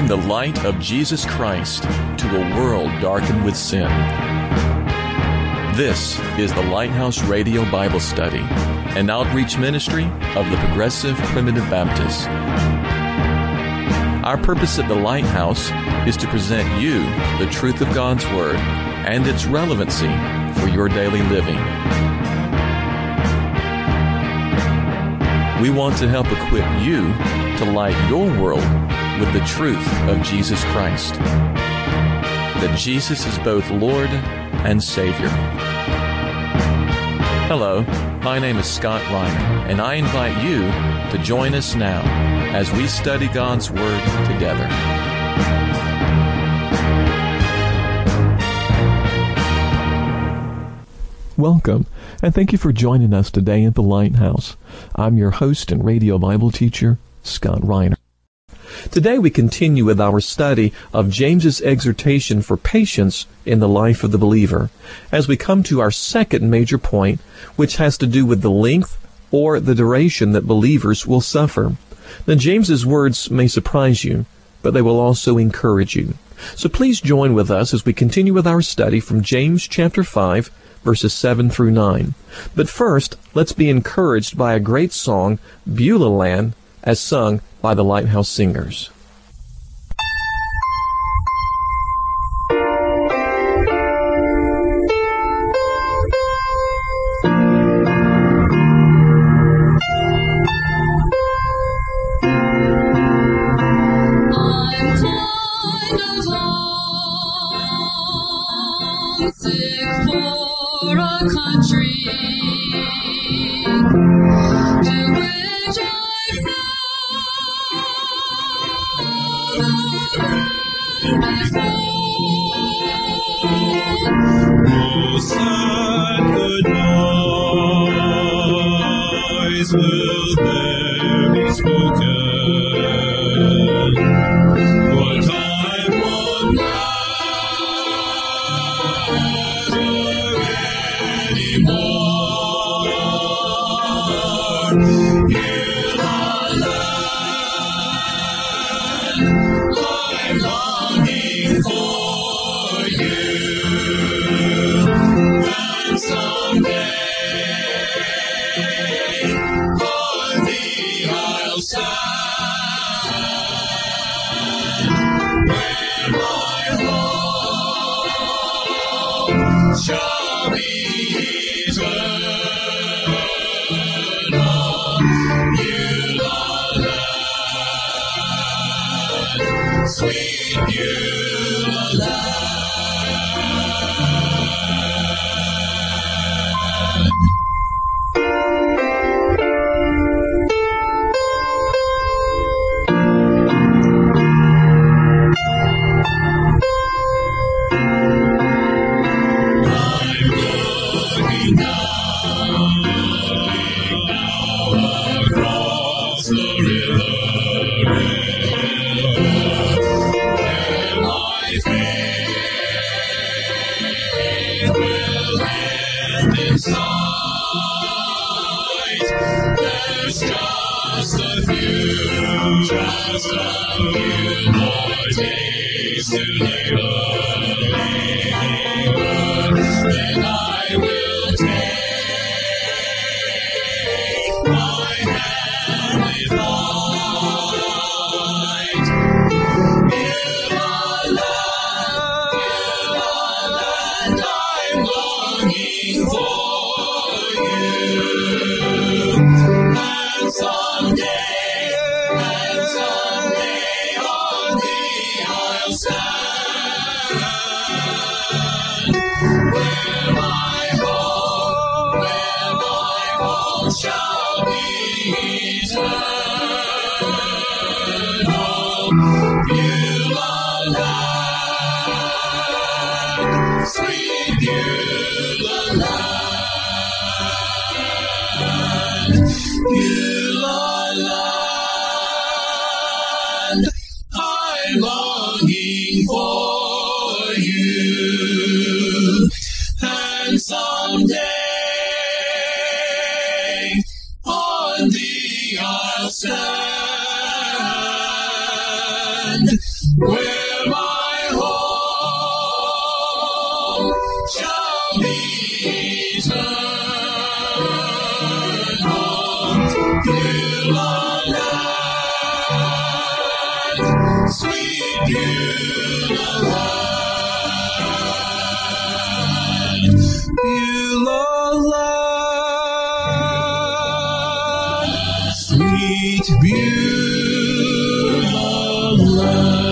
the light of Jesus Christ to a world darkened with sin. This is the Lighthouse Radio Bible Study, an outreach ministry of the Progressive Primitive Baptists. Our purpose at the Lighthouse is to present you the truth of God's Word and its relevancy for your daily living. We want to help equip you to light your world with the truth of Jesus Christ, that Jesus is both Lord and Savior. Hello, my name is Scott Reiner, and I invite you to join us now as we study God's Word together. Welcome, and thank you for joining us today at the Lighthouse. I'm your host and radio Bible teacher, Scott Reiner. Today we continue with our study of James's exhortation for patience in the life of the believer, as we come to our second major point, which has to do with the length or the duration that believers will suffer. Now, James's words may surprise you, but they will also encourage you. So please join with us as we continue with our study from James chapter 5, verses 7 through 9. But first, let's be encouraged by a great song, Beulah Land, as sung by the Lighthouse Singers. Beulah land, sweet Beulah land.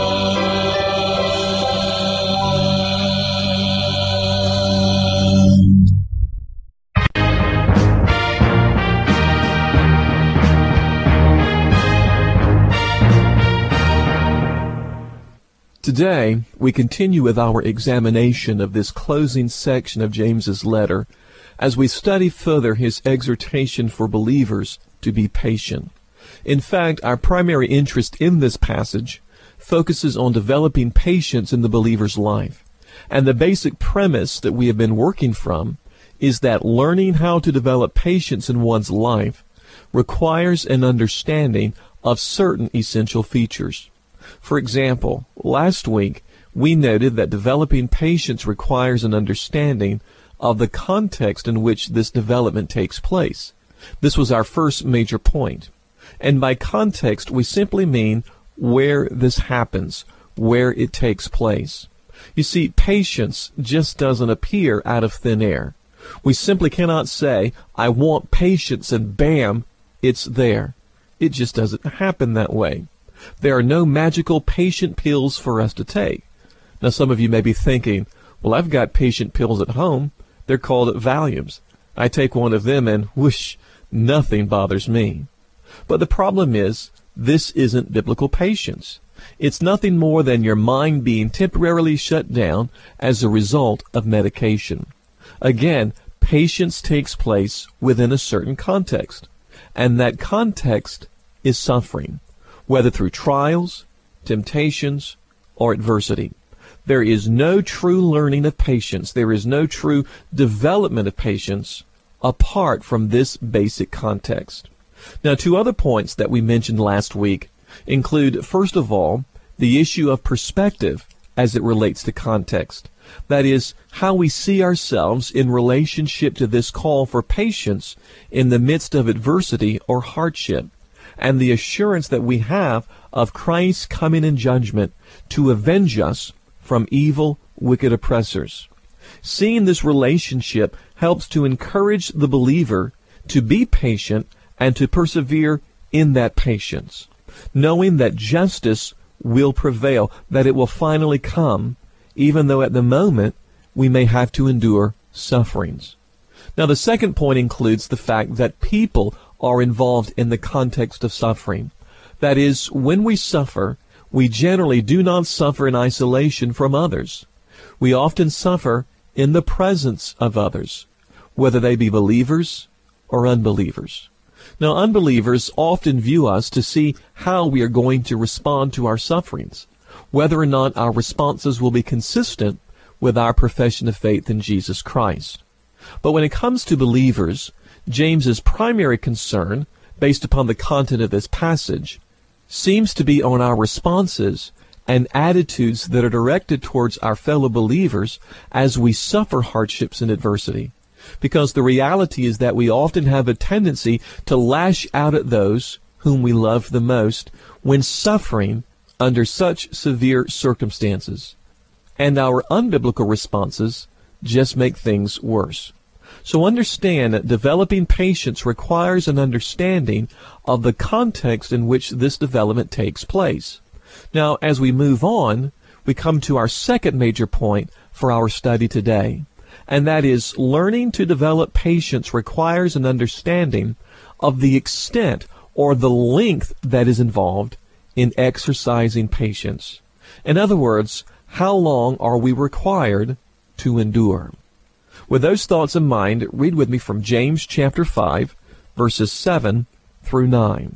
Today, we continue with our examination of this closing section of James's letter as we study further his exhortation for believers to be patient. In fact, our primary interest in this passage focuses on developing patience in the believer's life. And the basic premise that we have been working from is that learning how to develop patience in one's life requires an understanding of certain essential features. For example, last week we noted that developing patience requires an understanding of the context in which this development takes place. This was our first major point. And by context, we simply mean where this happens, where it takes place. You see, patience just doesn't appear out of thin air. We simply cannot say, I want patience, and bam, it's there. It just doesn't happen that way. There are no magical patient pills for us to take. Now, some of you may be thinking, well, I've got patient pills at home. They're called Valiums. I take one of them and whoosh, nothing bothers me. But the problem is, this isn't biblical patience. It's nothing more than your mind being temporarily shut down as a result of medication. Again, patience takes place within a certain context, and that context is suffering, whether through trials, temptations, or adversity. There is no true learning of patience. There is no true development of patience apart from this basic context. Now, two other points that we mentioned last week include, first of all, the issue of perspective as it relates to context. That is, how we see ourselves in relationship to this call for patience in the midst of adversity or hardship, and the assurance that we have of Christ's coming in judgment to avenge us from evil, wicked oppressors. Seeing this relationship helps to encourage the believer to be patient and to persevere in that patience, knowing that justice will prevail, that it will finally come, even though at the moment we may have to endure sufferings. Now, the second point includes the fact that people are involved in the context of suffering. That is, when we suffer, we generally do not suffer in isolation from others. We often suffer in the presence of others, whether they be believers or unbelievers. Now, unbelievers often view us to see how we are going to respond to our sufferings, whether or not our responses will be consistent with our profession of faith in Jesus Christ. But when it comes to believers, James's primary concern, based upon the content of this passage, seems to be on our responses and attitudes that are directed towards our fellow believers as we suffer hardships and adversity. Because the reality is that we often have a tendency to lash out at those whom we love the most when suffering under such severe circumstances. And our unbiblical responses just make things worse. So understand that developing patience requires an understanding of the context in which this development takes place. Now, as we move on, we come to our second major point for our study today, and that is learning to develop patience requires an understanding of the extent or the length that is involved in exercising patience. In other words, how long are we required to endure? With those thoughts in mind, read with me from James chapter 5, verses 7 through 9.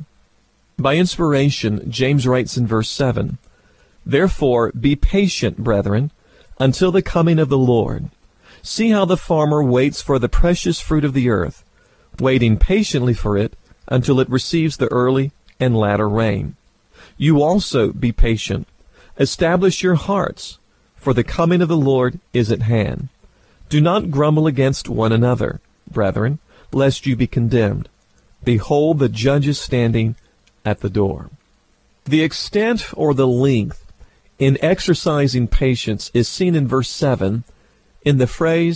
By inspiration, James writes in verse 7, "Therefore be patient, brethren, until the coming of the Lord. See how the farmer waits for the precious fruit of the earth, waiting patiently for it until it receives the early and latter rain. You also be patient. Establish your hearts, for the coming of the Lord is at hand. Do not grumble against one another, brethren, lest you be condemned. Behold, the judge is standing at the door." The extent or the length in exercising patience is seen in verse 7 in the phrase,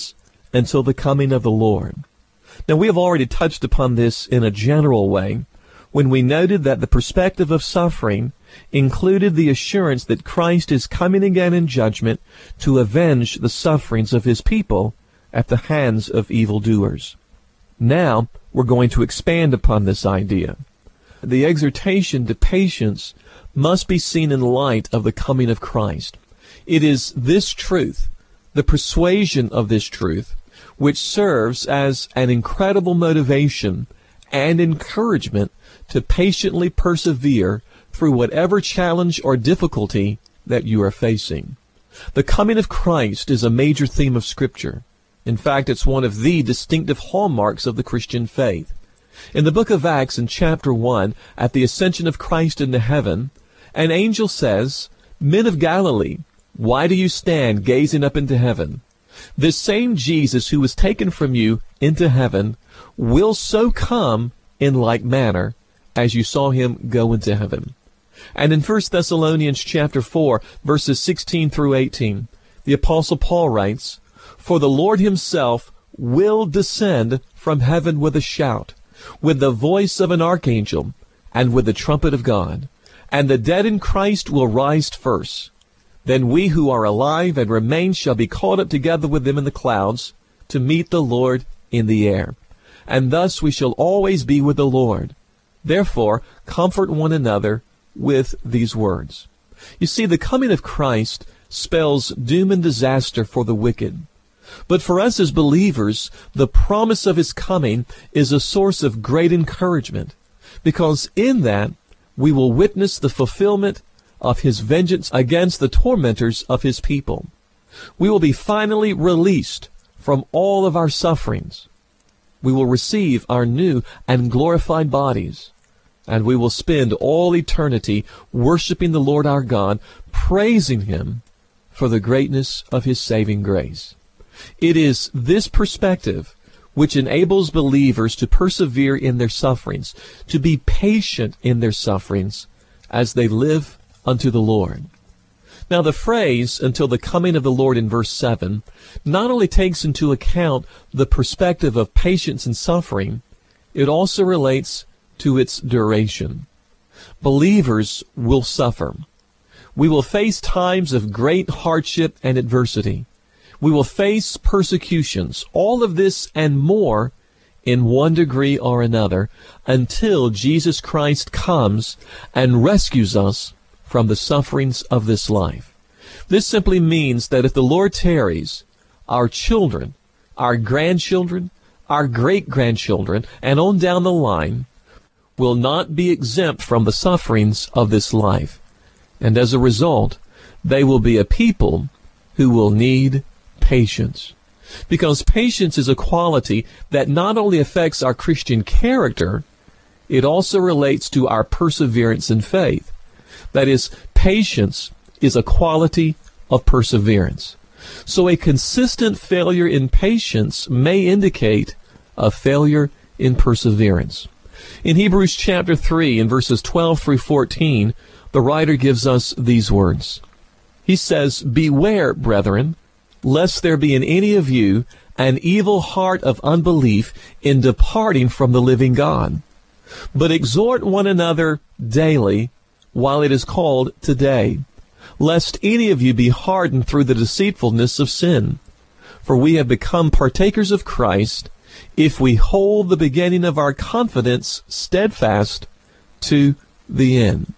until the coming of the Lord. Now, we have already touched upon this in a general way when we noted that the perspective of suffering included the assurance that Christ is coming again in judgment to avenge the sufferings of his people at the hands of evildoers. Now, we're going to expand upon this idea. The exhortation to patience must be seen in light of the coming of Christ. It is this truth, the persuasion of this truth, which serves as an incredible motivation and encouragement to patiently persevere through whatever challenge or difficulty that you are facing. The coming of Christ is a major theme of Scripture. In fact, it's one of the distinctive hallmarks of the Christian faith. In the book of Acts, in chapter 1, at the ascension of Christ into heaven, an angel says, "Men of Galilee, why do you stand gazing up into heaven? This same Jesus who was taken from you into heaven will so come in like manner as you saw him go into heaven." And in 1 Thessalonians chapter 4, verses 16 through 18, the Apostle Paul writes, "For the Lord himself will descend from heaven with a shout, with the voice of an archangel, and with the trumpet of God. And the dead in Christ will rise first. Then we who are alive and remain shall be caught up together with them in the clouds to meet the Lord in the air. And thus we shall always be with the Lord. Therefore, comfort one another with these words." You see, the coming of Christ spells doom and disaster for the wicked. But for us as believers, the promise of his coming is a source of great encouragement, because in that we will witness the fulfillment of his vengeance against the tormentors of his people. We will be finally released from all of our sufferings. We will receive our new and glorified bodies, and we will spend all eternity worshiping the Lord our God, praising him for the greatness of his saving grace. It is this perspective which enables believers to persevere in their sufferings, to be patient in their sufferings as they live unto the Lord. Now, the phrase, "until the coming of the Lord," in verse 7, not only takes into account the perspective of patience and suffering, it also relates to its duration. Believers will suffer. We will face times of great hardship and adversity. We will face persecutions, all of this and more in one degree or another, until Jesus Christ comes and rescues us from the sufferings of this life. This simply means that if the Lord tarries, our children, our grandchildren, our great-grandchildren, and on down the line, will not be exempt from the sufferings of this life. And as a result, they will be a people who will need patience. Because patience is a quality that not only affects our Christian character, it also relates to our perseverance in faith. That is, patience is a quality of perseverance. So a consistent failure in patience may indicate a failure in perseverance. In Hebrews chapter 3, in verses 12 through 14, the writer gives us these words. He says, "Beware, brethren, lest there be in any of you an evil heart of unbelief in departing from the living God. But exhort one another daily while it is called today, lest any of you be hardened through the deceitfulness of sin. For we have become partakers of Christ if we hold the beginning of our confidence steadfast to the end."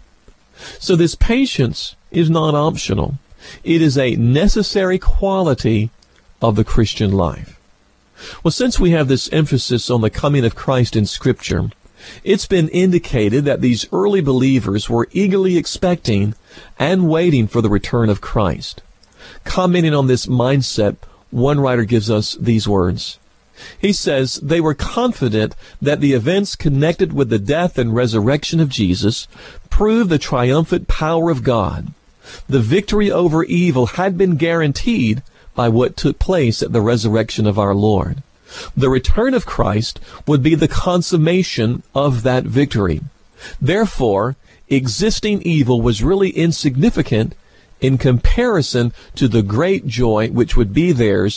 So this patience is not optional. It is a necessary quality of the Christian life. Well, since we have this emphasis on the coming of Christ in Scripture, it's been indicated that these early believers were eagerly expecting and waiting for the return of Christ. Commenting on this mindset, one writer gives us these words. He says, "They were confident that the events connected with the death and resurrection of Jesus proved the triumphant power of God. The victory over evil had been guaranteed by what took place at the resurrection of our Lord. The return of Christ would be the consummation of that victory. Therefore, existing evil was really insignificant in comparison to the great joy which would be theirs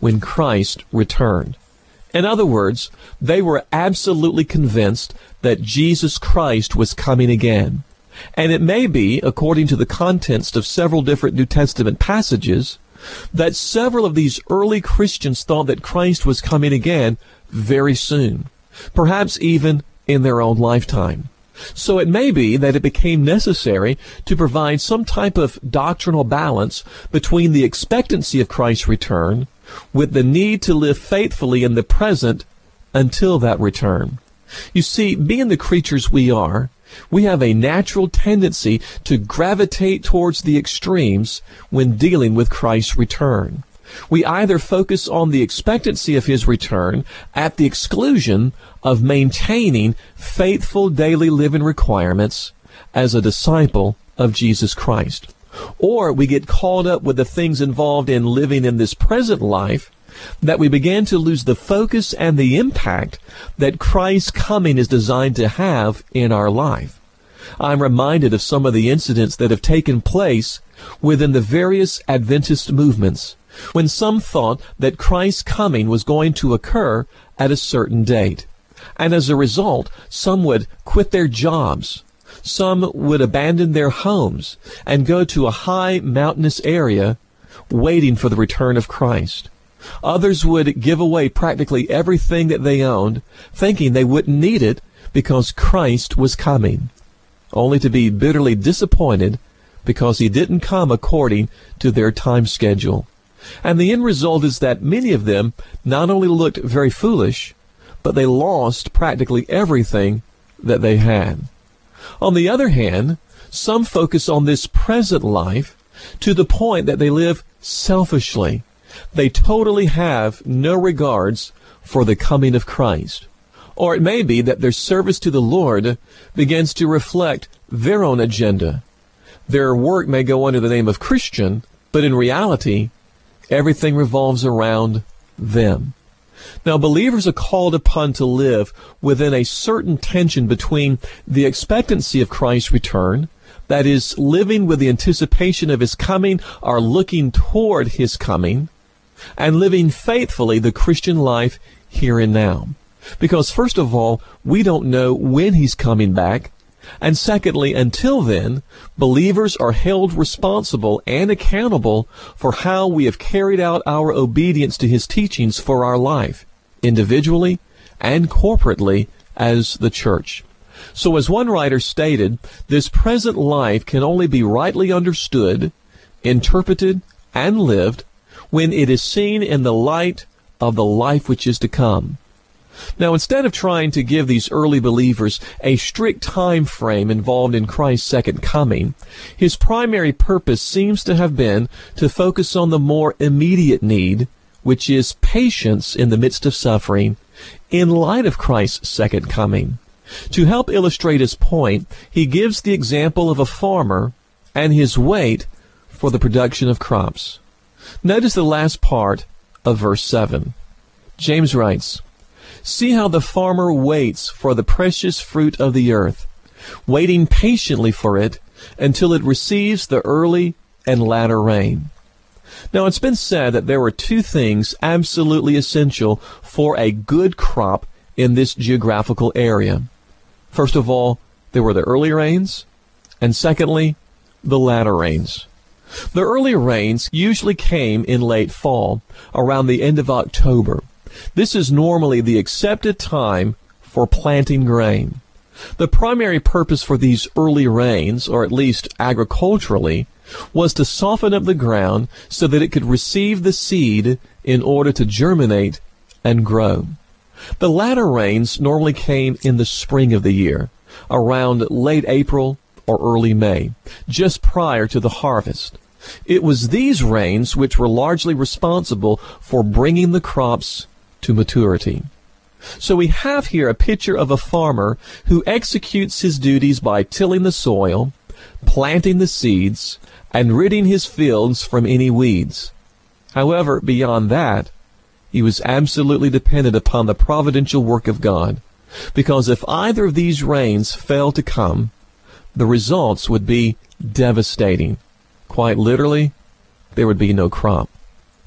when Christ returned. In other words, they were absolutely convinced that Jesus Christ was coming again. And it may be, according to the contents of several different New Testament passages, that several of these early Christians thought that Christ was coming again very soon, perhaps even in their own lifetime. So it may be that it became necessary to provide some type of doctrinal balance between the expectancy of Christ's return with the need to live faithfully in the present until that return. You see, being the creatures we are, we have a natural tendency to gravitate towards the extremes when dealing with Christ's return. We either focus on the expectancy of His return at the exclusion of maintaining faithful daily living requirements as a disciple of Jesus Christ. Or we get caught up with the things involved in living in this present life that we begin to lose the focus and the impact that Christ's coming is designed to have in our life. I'm reminded of some of the incidents that have taken place within the various Adventist movements when some thought that Christ's coming was going to occur at a certain date. And as a result, some would quit their jobs. Some would abandon their homes and go to a high mountainous area waiting for the return of Christ. Others would give away practically everything that they owned, thinking they wouldn't need it because Christ was coming, only to be bitterly disappointed because He didn't come according to their time schedule. And the end result is that many of them not only looked very foolish, but they lost practically everything that they had. On the other hand, some focus on this present life to the point that they live selfishly. They totally have no regards for the coming of Christ. Or it may be that their service to the Lord begins to reflect their own agenda. Their work may go under the name of Christian, but in reality, everything revolves around them. Now, believers are called upon to live within a certain tension between the expectancy of Christ's return, that is, living with the anticipation of His coming or looking toward His coming, and living faithfully the Christian life here and now. Because first of all, we don't know when He's coming back, and secondly, until then, believers are held responsible and accountable for how we have carried out our obedience to His teachings for our life, individually and corporately as the church. So as one writer stated, this present life can only be rightly understood, interpreted, and lived when it is seen in the light of the life which is to come. Now, instead of trying to give these early believers a strict time frame involved in Christ's second coming, his primary purpose seems to have been to focus on the more immediate need, which is patience in the midst of suffering, in light of Christ's second coming. To help illustrate his point, he gives the example of a farmer and his wait for the production of crops. Notice the last part of verse 7. James writes, "See how the farmer waits for the precious fruit of the earth, waiting patiently for it until it receives the early and latter rain." Now, it's been said that there were two things absolutely essential for a good crop in this geographical area. First of all, there were the early rains, and secondly, the latter rains. The early rains usually came in late fall, around the end of October. This is normally the accepted time for planting grain. The primary purpose for these early rains, or at least agriculturally, was to soften up the ground so that it could receive the seed in order to germinate and grow. The latter rains normally came in the spring of the year, around late April or early May, just prior to the harvest. It was these rains which were largely responsible for bringing the crops to maturity. So we have here a picture of a farmer who executes his duties by tilling the soil, planting the seeds, and ridding his fields from any weeds. However, beyond that, he was absolutely dependent upon the providential work of God, because if either of these rains failed to come, the results would be devastating. Quite literally, there would be no crop.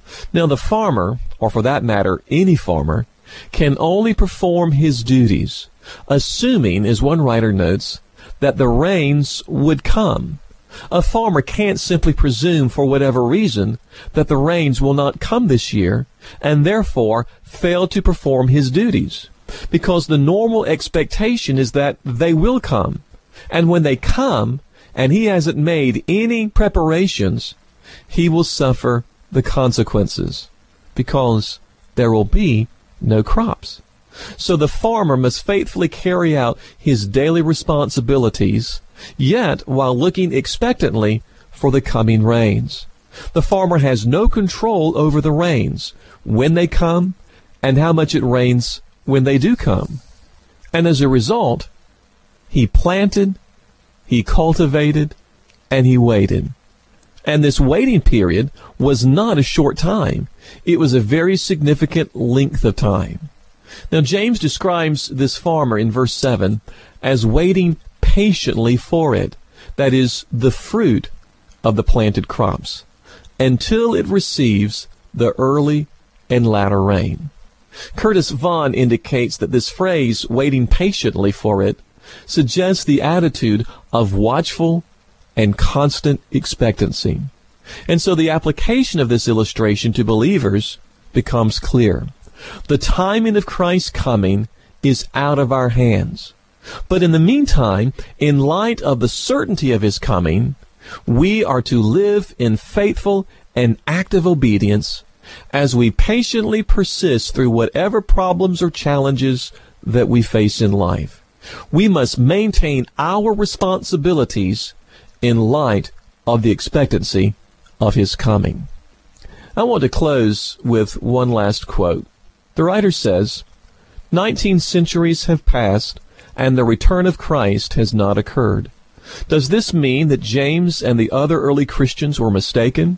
Now the farmer, or for that matter, any farmer, can only perform his duties, assuming, as one writer notes, that the rains would come. A farmer can't simply presume for whatever reason that the rains will not come this year and therefore fail to perform his duties, because the normal expectation is that they will come. And when they come, and he hasn't made any preparations, he will suffer the consequences, because there will be no crops. So the farmer must faithfully carry out his daily responsibilities, yet while looking expectantly for the coming rains. The farmer has no control over the rains, when they come, and how much it rains when they do come. And as a result, he planted, he cultivated, and he waited. And this waiting period was not a short time. It was a very significant length of time. Now, James describes this farmer in verse 7 as waiting patiently for it, that is, the fruit of the planted crops, until it receives the early and latter rain. Curtis Vaughan indicates that this phrase, waiting patiently for it, suggests the attitude of watchful and constant expectancy. And so the application of this illustration to believers becomes clear. The timing of Christ's coming is out of our hands. But in the meantime, in light of the certainty of his coming, we are to live in faithful and active obedience as we patiently persist through whatever problems or challenges that we face in life. We must maintain our responsibilities in light of the expectancy of his coming. I want to close with one last quote. The writer says, 19 centuries have passed and the return of Christ has not occurred. Does this mean that James and the other early Christians were mistaken?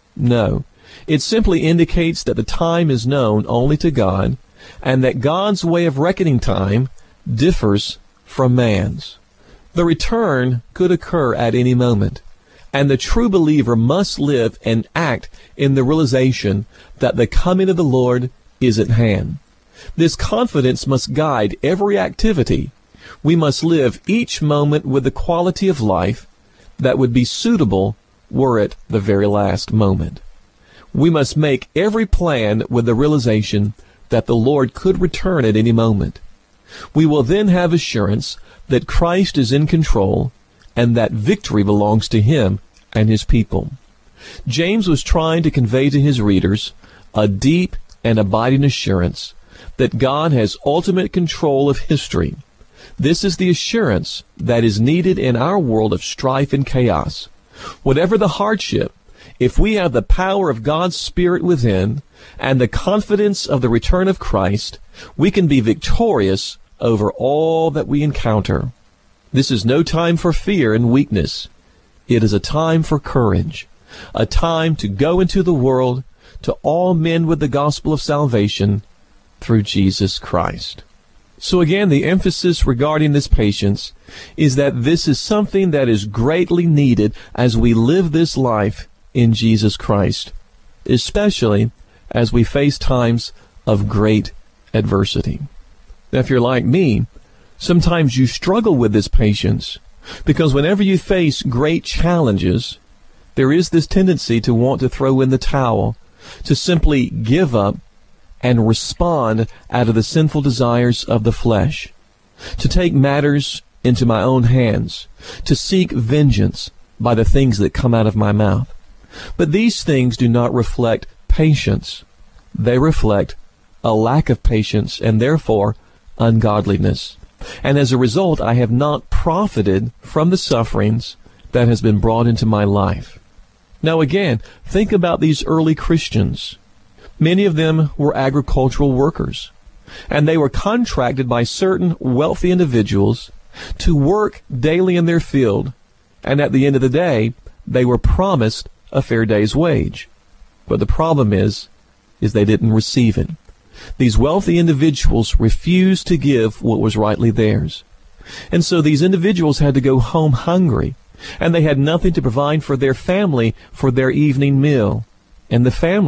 No. It simply indicates that the time is known only to God, and that God's way of reckoning time differs from man's. The return could occur at any moment, and the true believer must live and act in the realization that the coming of the Lord is at hand. This confidence must guide every activity. We must live each moment with the quality of life that would be suitable were it the very last moment. We must make every plan with the realization that the Lord could return at any moment. We will then have assurance that Christ is in control and that victory belongs to him and his people. James was trying to convey to his readers a deep and abiding assurance that God has ultimate control of history. This is the assurance that is needed in our world of strife and chaos. Whatever the hardship, if we have the power of God's Spirit within and the confidence of the return of Christ, we can be victorious over all that we encounter. This is no time for fear and weakness. It is a time for courage, a time to go into the world to all men with the gospel of salvation through Jesus Christ. So again, the emphasis regarding this patience is that this is something that is greatly needed as we live this life in Jesus Christ, especially as we face times of great adversity. Now, if you're like me, sometimes you struggle with this patience because whenever you face great challenges, there is this tendency to want to throw in the towel, to simply give up and respond out of the sinful desires of the flesh, to take matters into my own hands, to seek vengeance by the things that come out of my mouth. But these things do not reflect patience. They reflect a lack of patience and therefore ungodliness. And as a result, I have not profited from the sufferings that has been brought into my life. Now again, think about these early Christians. Many of them were agricultural workers, and they were contracted by certain wealthy individuals to work daily in their field, and at the end of the day, they were promised a fair day's wage. But the problem is they didn't receive it. These wealthy individuals refused to give what was rightly theirs. And so these individuals had to go home hungry, and they had nothing to provide for their family for their evening meal. And the family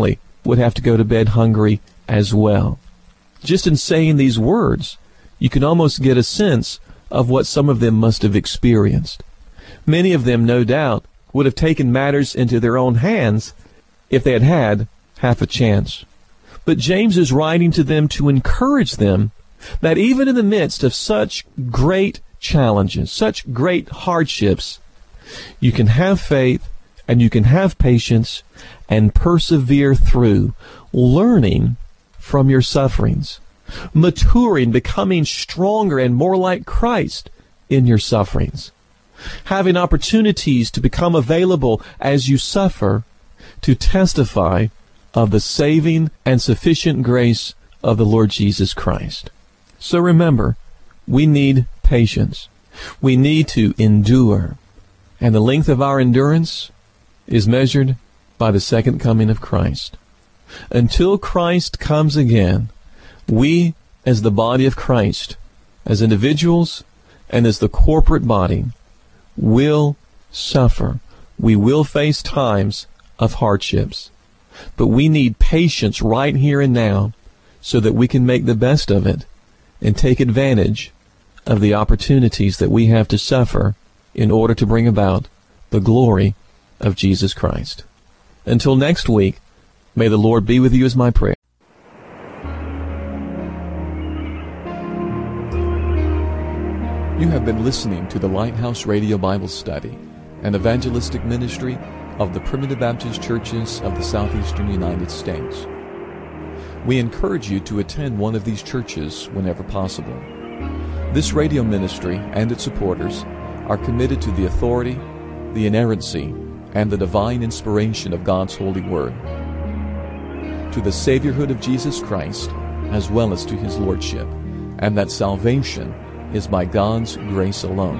would have to go to bed hungry as well. Just in saying these words, you can almost get a sense of what some of them must have experienced. Many of them, no doubt, would have taken matters into their own hands if they had had half a chance. But James is writing to them to encourage them that even in the midst of such great challenges, such great hardships, you can have faith and you can have patience and persevere through, learning from your sufferings, maturing, becoming stronger and more like Christ in your sufferings, having opportunities to become available as you suffer to testify of the saving and sufficient grace of the Lord Jesus Christ. So remember, we need patience. We need to endure. And the length of our endurance is measured by the second coming of Christ. Until Christ comes again, we as the body of Christ, as individuals and as the corporate body, will suffer. We will face times of hardships. But we need patience right here and now so that we can make the best of it and take advantage of the opportunities that we have to suffer in order to bring about the glory of Jesus Christ. Until next week, may the Lord be with you is my prayer. You have been listening to the Lighthouse Radio Bible Study, an evangelistic ministry of the Primitive Baptist Churches of the Southeastern United States. We encourage you to attend one of these churches whenever possible. This radio ministry and its supporters are committed to the authority, the inerrancy, and the divine inspiration of God's holy word, to the Saviorhood of Jesus Christ, as well as to His Lordship, and that salvation is by God's grace alone.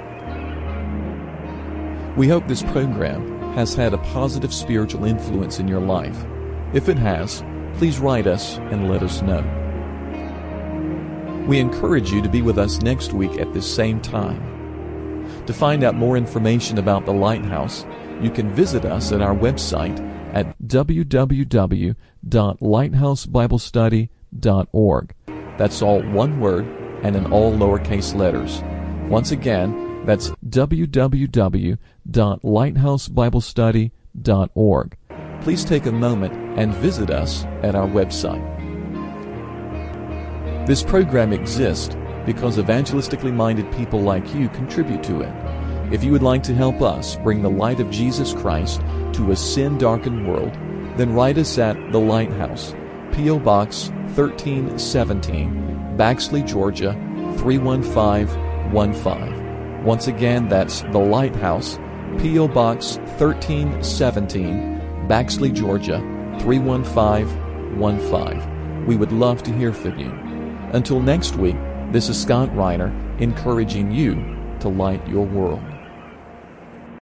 We hope this program has had a positive spiritual influence in your life. If it has, please write us and let us know. We encourage you to be with us next week at this same time. To find out more information about the Lighthouse, you can visit us at our website at www.lighthousebiblestudy.org. That's all one word and in all lowercase letters. Once again, that's www.lighthousebiblestudy.org. Please take a moment and visit us at our website. This program exists because evangelistically minded people like you contribute to it. If you would like to help us bring the light of Jesus Christ to a sin-darkened world, then write us at The Lighthouse, P.O. Box 1317, Baxley, Georgia 31515. Once again, that's The Lighthouse, P.O. Box 1317, Baxley, Georgia 31515. We would love to hear from you. Until next week, this is Scott Reiner encouraging you to light your world.